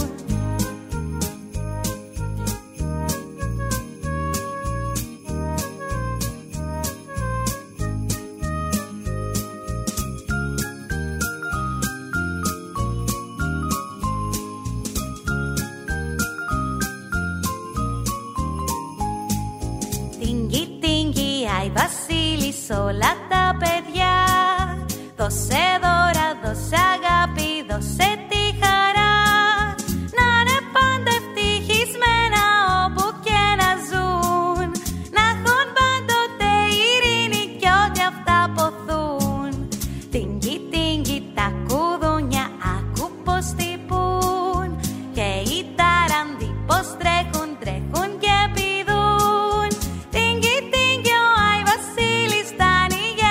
Τίνγκι, τίνγκι, Άι Βασίλης όλα τα παιδιά, δώσε δώρα, δώσε αγάπη, δώσε τη χαρά. Να είναι πάντα ευτυχισμένα όπου και να ζουν, να έχουν πάντοτε ειρήνη κι ό,τι αυτά ποθούν. Τίνγκι, τίνγκι, τα κουδούνια ακού πως τυπούν, και οι ταράνδοι πως τρέχουν, τρέχουν και πηδούν. Τίνγκι, τίνγκι, ο Άι Βασίλης φτάνει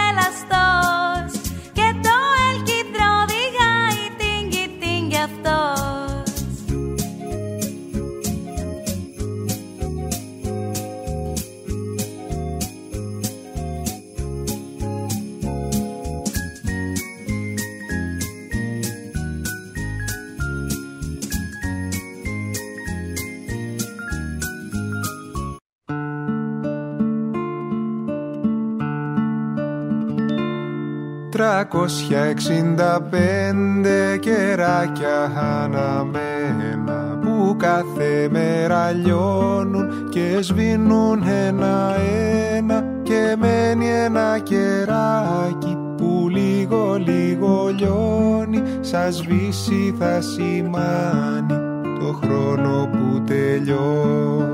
365 κεράκια αναμένα που κάθε μέρα λιώνουν και σβήνουν ένα-ένα και μένει ένα κεράκι που λίγο λίγο λιώνει, σαν σβήσει θα σημάνει το χρόνο που τελειώνει.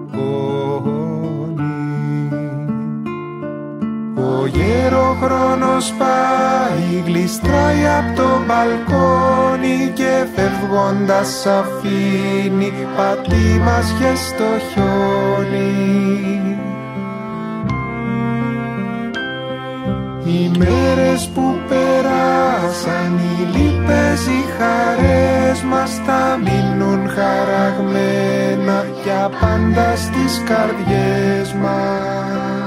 Ο γέροχρόνος πάει, γλιστράει απ' το μπαλκόνι και φεύγοντας αφήνει πατήμασιες στο χιόνι. Οι μέρες που περάσαν, οι λύπες, οι χαρές μας θα μείνουν χαραγμένα για πάντα στις καρδιές μας.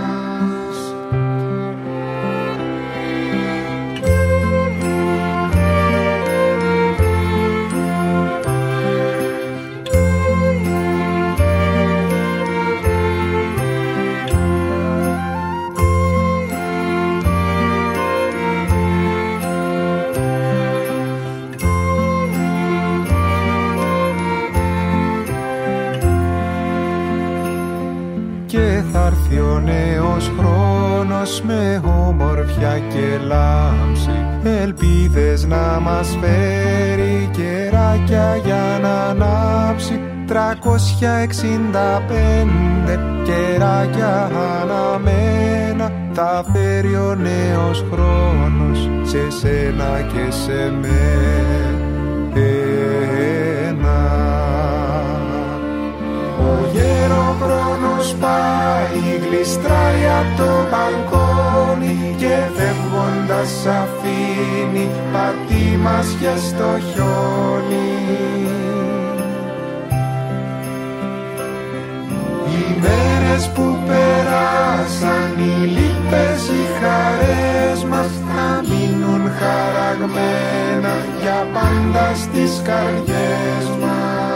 Ο νέος χρόνος με ομορφιά και λάμψη, ελπίδες να μας φέρει, κεράκια για να ανάψει. 365 κεράκια αναμένα θα φέρει ο νέος χρόνος σε σένα και σε μένα. Ο γέροχρόνος πάει, γλιστράει απ' το μπαλκόνι και φεύγοντας αφήνει πατήμασιες στο χιόνι. Οι μέρες που περάσαν, οι λύπες, οι χαρές μας θα μείνουν χαραγμένα για πάντα στις καρδιές μας.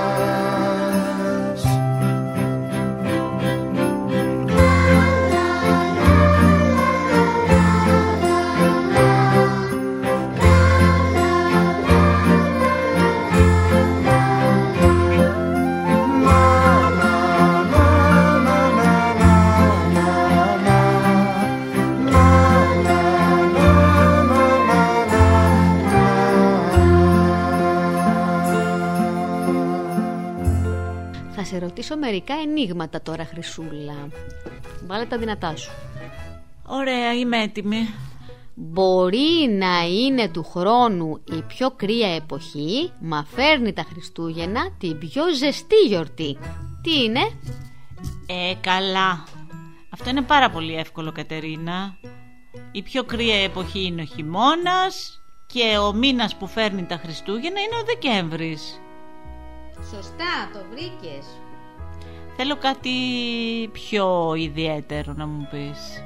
Θα σε ρωτήσω μερικά ενίγματα τώρα, Χρυσούλα. Βάλε τα δυνατά σου. Ωραία, είμαι έτοιμη. Μπορεί να είναι του χρόνου η πιο κρύα εποχή, μα φέρνει τα Χριστούγεννα την πιο ζεστή γιορτή. Τι είναι? Καλά. Αυτό είναι πάρα πολύ εύκολο, Κατερίνα. Η πιο κρύα εποχή είναι ο χειμώνας και ο μήνας που φέρνει τα Χριστούγεννα είναι ο Δεκέμβρης. Σωστά, το βρήκες. Θέλω κάτι πιο ιδιαίτερο να μου πεις.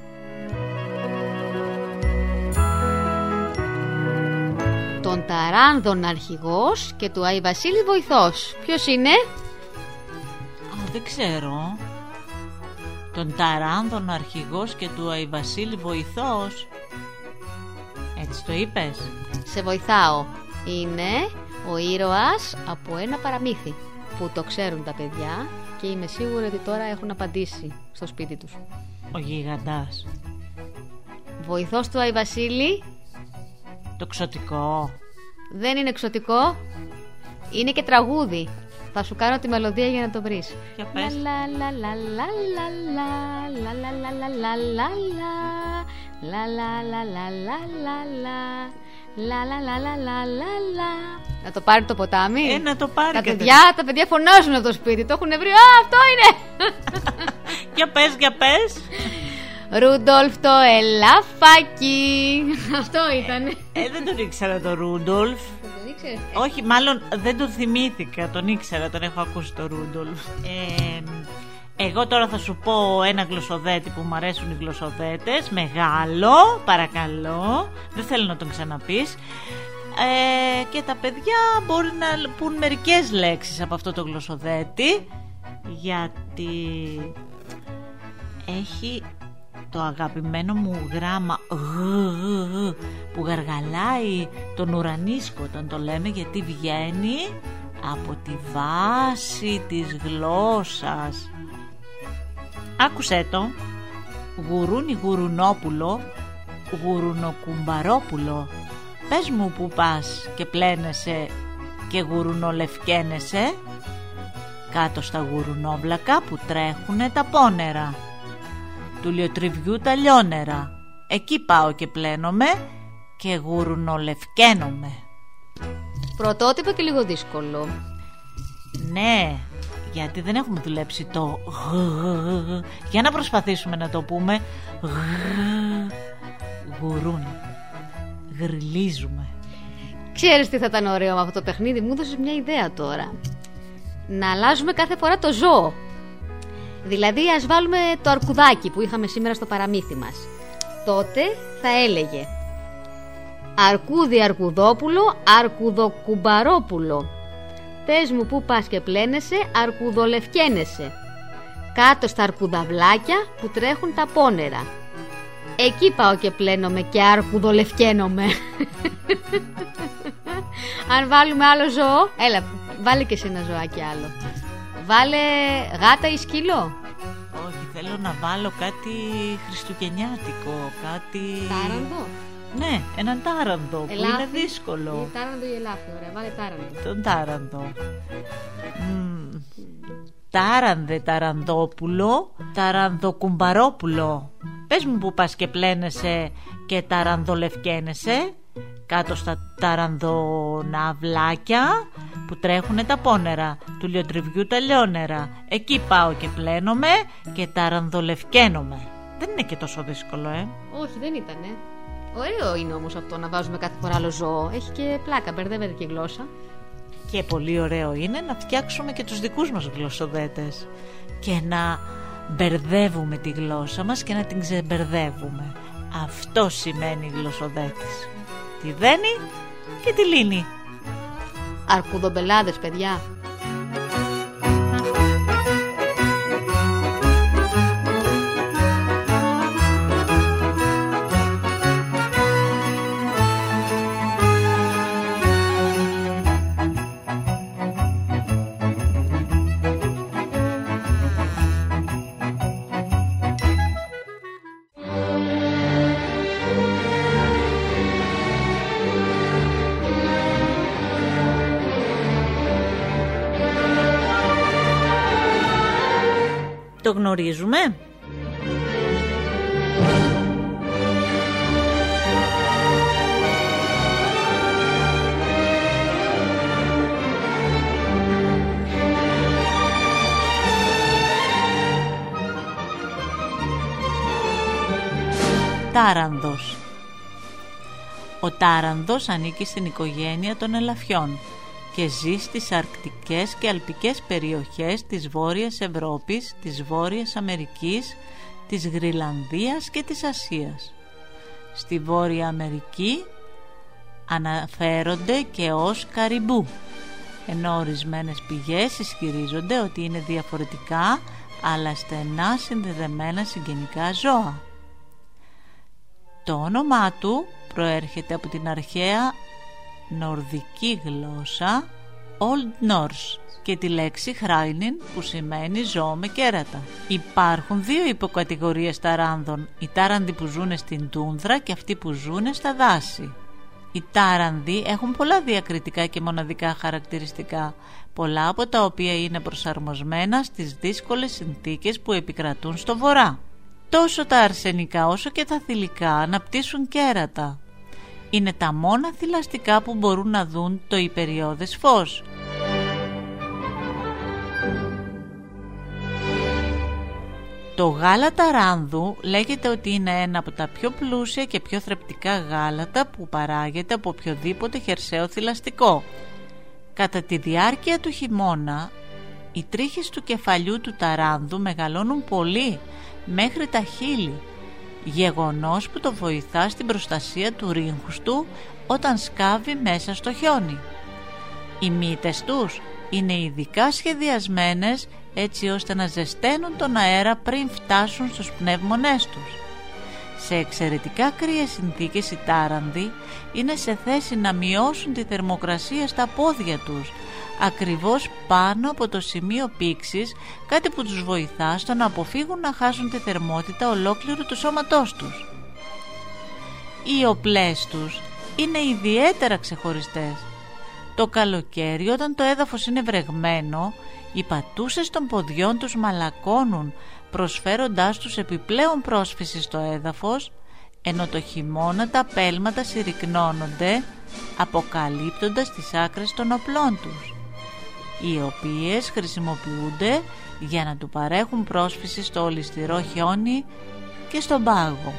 Τον Ταράνδων αρχηγός και του Άι Βασίλη βοηθός. Ποιος είναι? Δεν ξέρω. Τον Ταράνδων αρχηγός και του Άι Βασίλη βοηθός. Έτσι το είπες? Σε βοηθάω. Είναι ο ήρωας από ένα παραμύθι που το ξέρουν τα παιδιά και είμαι σίγουρη ότι τώρα έχουν απαντήσει στο σπίτι τους. Ο Γίγαντας. Βοηθός του Άι Βασίλη. Το ξωτικό. Δεν είναι ξωτικό. Είναι και τραγούδι. Θα σου κάνω τη μελωδία για να το βρεις. Για πες. Να το πάρει το ποτάμι. Να το πάρει. Τα παιδιά φωνάζουν από το σπίτι. Το έχουν βρει. Αυτό είναι. Για πες. Ρούντολφ το ελαφάκι. Αυτό ήταν. Δεν τον ήξερα το Ρούντολφ. Όχι, μάλλον δεν τον θυμήθηκα. Τον ήξερα, τον έχω ακούσει το Ρούντολφ. Εγώ τώρα θα σου πω ένα γλωσσοδέτη που μου αρέσουν οι γλωσσοδέτες. Μεγάλο, παρακαλώ. Δεν θέλω να τον ξαναπείς. Και τα παιδιά μπορεί να πούν μερικές λέξεις από αυτό το γλωσσοδέτη, γιατί έχει το αγαπημένο μου γράμμα που γαργαλάει τον ουρανίσκο όταν το λέμε, γιατί βγαίνει από τη βάση της γλώσσας. Άκουσέ το. Γουρούνι γουρουνόπουλο, γουρουνοκουμπαρόπουλο, πες μου που πας και πλένεσαι και γουρουνολευκαίνεσαι, κάτω στα γουρουνόβλακα που τρέχουνε τα πόνερα, του λιοτριβιού τα λιόνερα, εκεί πάω και πλένομαι και γουρουνολευκαίνομαι. Πρωτότυπο και λίγο δύσκολο. Ναι, γιατί δεν έχουμε δουλέψει το για να προσπαθήσουμε να το πούμε. Γουρούνι. Γριλίζουμε. Ξέρεις τι θα ήταν ωραίο με αυτό το παιχνίδι? Μου έδωσες μια ιδέα τώρα. Να αλλάζουμε κάθε φορά το ζώο. Δηλαδή ας βάλουμε το αρκουδάκι που είχαμε σήμερα στο παραμύθι μας. Τότε θα έλεγε αρκούδι αρκουδόπουλο, αρκουδοκουμπαρόπουλο, πες μου που πας και πλένεσαι, αρκουδολευκαίνεσαι, κάτω στα αρκουδαβλάκια που τρέχουν τα πόνερα, εκεί πάω και πλένομαι και αρκουδολευκαίνομαι. Αν βάλουμε άλλο ζώο, έλα βάλε και σε ένα ζωάκι άλλο. Βάλε γάτα ή σκύλο. Όχι, θέλω να βάλω κάτι χριστουγεννιάτικο, κάτι... Τάρανδο. Ναι, έναν τάρανδο που είναι δύσκολο. Τάρανδο ή ελάφι, ωραία, βάλε τάρανδο. Τον τάρανδο. Τάρανδε, ταρανδόπουλο, ταρανδοκουμπαρόπουλο, πες μου που πας και πλένεσαι και ταρανδολευκαίνεσαι, κάτω στα ταρανδοναυλάκια που τρέχουνε τα πόνερα, του λιοτριβιού τα λιόνερα, εκεί πάω και πλένομαι και ταρανδολευκαίνομαι. Δεν είναι και τόσο δύσκολο, Όχι, δεν ήτανε. Ωραίο είναι όμως αυτό να βάζουμε κάθε φορά άλλο ζώο. Έχει και πλάκα, μπερδεύεται και η γλώσσα. Και πολύ ωραίο είναι να φτιάξουμε και τους δικούς μας γλωσσοδέτες και να μπερδεύουμε τη γλώσσα μας και να την ξεμπερδεύουμε. Αυτό σημαίνει γλωσσοδέτης. Τη δένει και τη λύνει. Αρκουδομπελάδες, παιδιά. Το γνωρίζουμε? Τάρανδος. Ο τάρανδος ανήκει στην οικογένεια των ελαφιών και ζει στις αρκτικές και αλπικές περιοχές της Βόρειας Ευρώπης, της Βόρειας Αμερικής, της Γρυλανδίας και της Ασίας. Στη Βόρεια Αμερική αναφέρονται και ως καριμπού, ενώ ορισμένες πηγές ισχυρίζονται ότι είναι διαφορετικά αλλά στενά συνδεδεμένα συγγενικά ζώα. Το όνομά του προέρχεται από την αρχαία νορδική γλώσσα Old Norse και τη λέξη χράινιν που σημαίνει ζώο με κέρατα. Υπάρχουν δύο υποκατηγορίες ταράνδων, οι τάρανδοι που ζουν στην τούνδρα και αυτοί που ζουν στα δάση. Οι τάρανδοι έχουν πολλά διακριτικά και μοναδικά χαρακτηριστικά, πολλά από τα οποία είναι προσαρμοσμένα στις δύσκολες συνθήκες που επικρατούν στο βορρά. Τόσο τα αρσενικά όσο και τα θηλυκά αναπτύσσουν κέρατα. Είναι τα μόνα θηλαστικά που μπορούν να δουν το υπεριώδες φως. Το γάλα ταράνδου λέγεται ότι είναι ένα από τα πιο πλούσια και πιο θρεπτικά γάλατα που παράγεται από οποιοδήποτε χερσαίο θηλαστικό. Κατά τη διάρκεια του χειμώνα, οι τρίχες του κεφαλιού του ταράνδου μεγαλώνουν πολύ, μέχρι τα χείλη, γεγονός που το βοηθά στην προστασία του ρύγχους του όταν σκάβει μέσα στο χιόνι. Οι μύτες τους είναι ειδικά σχεδιασμένες έτσι ώστε να ζεσταίνουν τον αέρα πριν φτάσουν στους πνεύμονές τους. Σε εξαιρετικά κρύες συνθήκες οι τάρανδοι είναι σε θέση να μειώσουν τη θερμοκρασία στα πόδια τους, ακριβώς πάνω από το σημείο πήξης, κάτι που τους βοηθά στο να αποφύγουν να χάσουν τη θερμότητα ολόκληρου του σώματός τους. Οι οπλές τους είναι ιδιαίτερα ξεχωριστές. Το καλοκαίρι, όταν το έδαφος είναι βρεγμένο, οι πατούσες των ποδιών τους μαλακώνουν, προσφέροντάς τους επιπλέον πρόσφυση στο έδαφος, ενώ το χειμώνα τα πέλματα συρρυκνώνονται, αποκαλύπτοντας τις άκρες των οπλών τους, οι οποίες χρησιμοποιούνται για να του παρέχουν πρόσφυση στο ολισθηρό χιόνι και στον πάγο.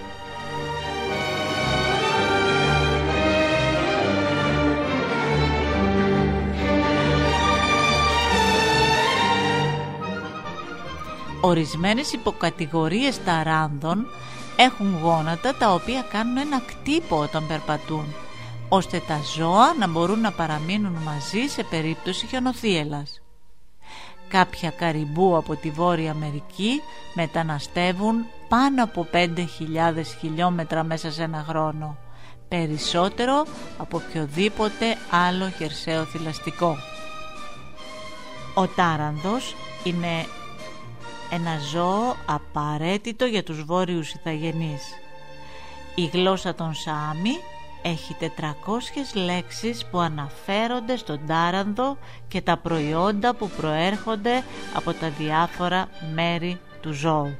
Ορισμένες υποκατηγορίες ταράνδων έχουν γόνατα τα οποία κάνουν ένα κτύπο όταν περπατούν, ώστε τα ζώα να μπορούν να παραμείνουν μαζί σε περίπτωση χιονοθύελλας. Κάποια καριμπού από τη Βόρεια Αμερική μεταναστεύουν πάνω από 5.000 χιλιόμετρα μέσα σε ένα χρόνο, περισσότερο από οποιοδήποτε άλλο χερσαίο θηλαστικό. Ο τάρανδος είναι ένα ζώο απαραίτητο για τους βόρειους ηθαγενείς. Η γλώσσα των Σαάμι έχει 400 λέξεις που αναφέρονται στον τάρανδο και τα προϊόντα που προέρχονται από τα διάφορα μέρη του ζώου.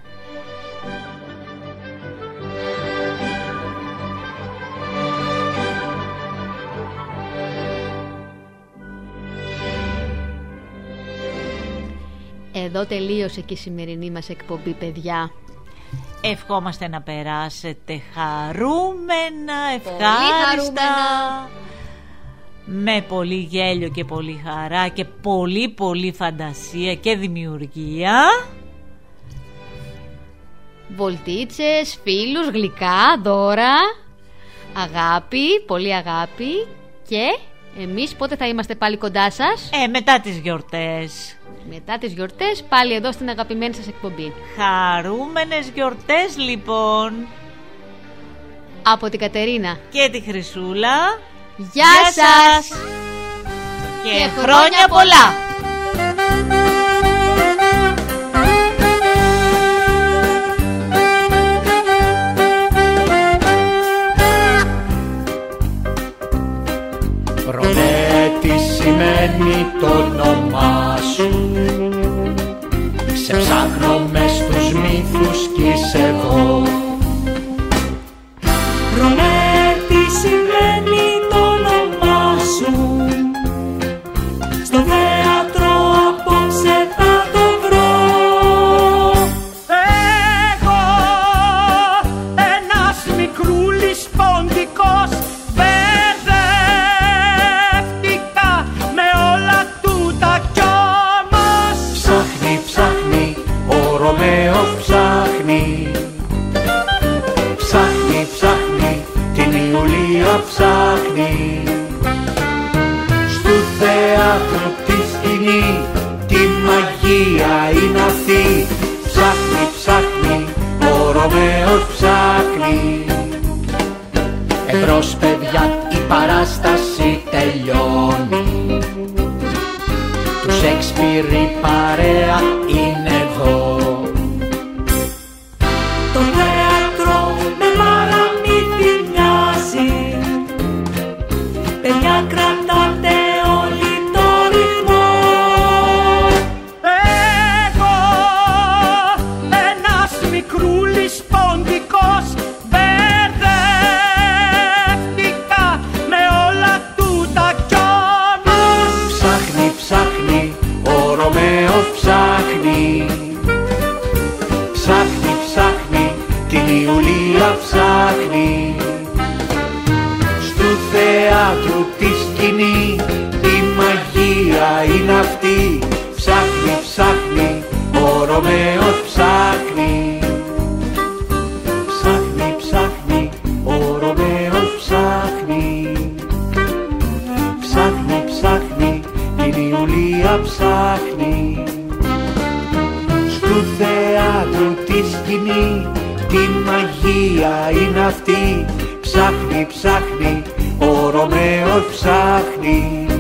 Εδώ τελείωσε και η σημερινή μας εκπομπή, παιδιά. Ευχόμαστε να περάσετε χαρούμενα, ευχάριστα, με πολύ γέλιο και πολύ χαρά και πολύ φαντασία και δημιουργία. Βολτίτσες, φίλους, γλυκά, δώρα, αγάπη, πολύ αγάπη. Και εμείς πότε θα είμαστε πάλι κοντά σας? Μετά τις γιορτές. Μετά τις γιορτές πάλι εδώ στην αγαπημένη σας εκπομπή. Χαρούμενες γιορτές λοιπόν. Από την Κατερίνα και τη Χρυσούλα. Γεια σας και χρόνια πολλά. Ρωμέ, τι σημαίνει το όνομά σου? Σε ψάχνω μες στους μύθους κι είσαι εδώ. Ρωμέ, τι σημαίνει το όνομά σου? Στο θέατρο απόψε θα το βρω. Εγώ, ένας μικρούλης ποντικός, Ρωμαίο ψάχνει, ψάχνει, ψάχνει, την Ιουλία ψάχνει. Στου θέατρο τη σκηνή, τη μαγεία είναι αυτή. Ψάχνει, ψάχνει, ο Ρωμαίος ψάχνει. Εμπρός παιδιά, η παράσταση τελειώνει. Του Σέξπιρ η παρέα είναι εδώ. Το θέατρο με παραμύθι μοιάζει. Παιδιά, κρατάτε όλοι το ρυθμό. Εγώ, ένας μικρούλης ποντικός, μπερδεύτηκα με όλα τούτα κι όμως. Ψάχνει, ψάχνει, ο Ρωμαίος ψάχνει. Ψάχνει, ψάχνει, την Ιουλία ψάχνει. Στου θέατρου τη σκηνή, η μαγεία είναι αυτή. Ψάχνει, ψάχνει, ο Ρωμαίος ψάχνει. Ψάχνει, ψάχνει, ο Ρωμαίος ψάχνει. Ψάχνει, ψάχνει, την Ιουλία ψάχνει. Στου θέατρου τη σκηνή, τη μαγεία στοιχεία είναι αυτή. Ψάχνει, ψάχνει, ο Ρωμαίος ψάχνει.